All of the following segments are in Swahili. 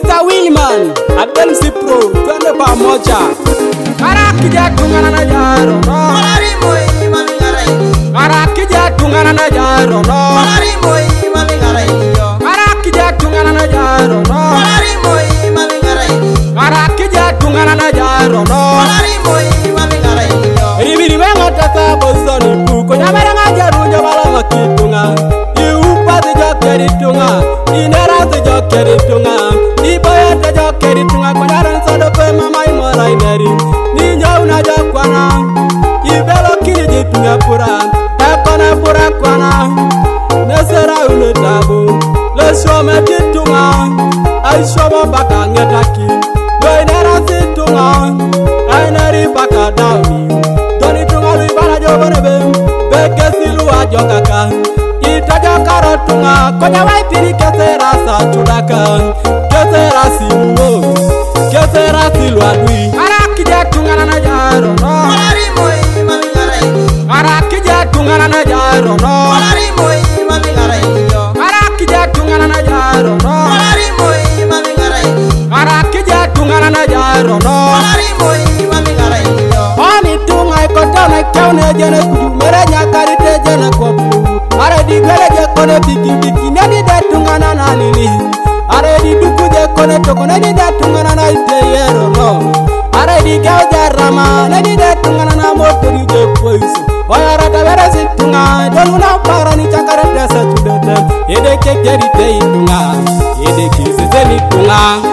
Mr. Willman, Abel Zipro, twende pamoja. Marakija tungana na jaro no. Malari moi mami ngarai. Marakija tungana na jaro no. Malari moi mami ngarai yo. Marakija tungana na jaro no. Malari moi mami ngarai. Marakija tungana na jaro no. Malari moi mami ngarai yo. Ribiri wenga tata bozoni puko nyamara ngajaru nyabala makitunga. Iupa de jokeri tunga. Inera de jokeri tunga. Iboya de jokeri tunga konyaran sado pe mama imora ineri. Ni nyauna jokwana. Ibelo kiri jitunga pura. Ekona pura kwana. Nesera unetabu. Lesho metitunga. Aisho mabaka ngetaki. Loinera situnga. Aineri baka dauni. Doni tunga luibana joborebe. Beke silu ajokaka. Itaja karotunga. Konya waitiri kesera sa chudaka. Kesera siluo. Kesera silu adui. Arakija tungana na jaro no. Malari moi mami ngarai. Arakija tungana na jaro no. Malari moi mami ngarai yo. Arakija tungana na jaro no. Malari moi mami ngarai. Arakija tungana na jaro no. Malari moi mami ngarai yo. Oni tunga ikotana kaune jene kuju mere nyakari te jene kopu. Are di gere je kone bigi bigi neni de tungana na nini. Are di duku je kone toko neni de tungana na ite yero no. Are di gao jarama neni de tungana na moto di je poisu. Oya rata vere si tunga doluna para ni chakare desa chudete. Ede kekeri te itunga. Ede kisi se ni tunga.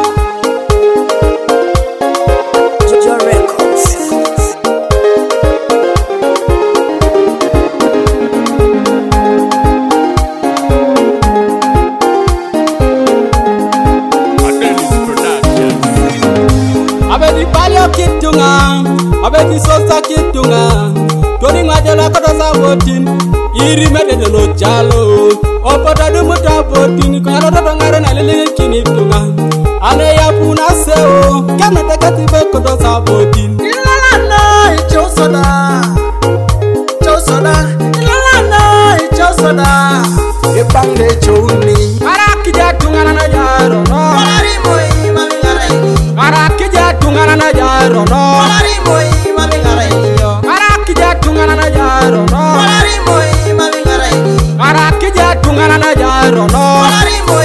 Abedi palio kitunga, abedi sosa kitunga. Toni ngajela koto sa botin, iri mede de lo jalo. Opoda du muta botin, karo to ngare na lele kini tunga. Ane ya puna seo, kama tekati be koto sa botin. Ilala no ichosoda. Chosoda. Ilala no ichosoda. Ebange choni. Arakija tungana na jaro no. Malari moi mami ngarai. Arakija tungana na jaro no. Malari moi mami ngarai yo. Arakija tungana na jaro no. Malari moi mami ngarai. Arakija tungana na jaro no. Malari moi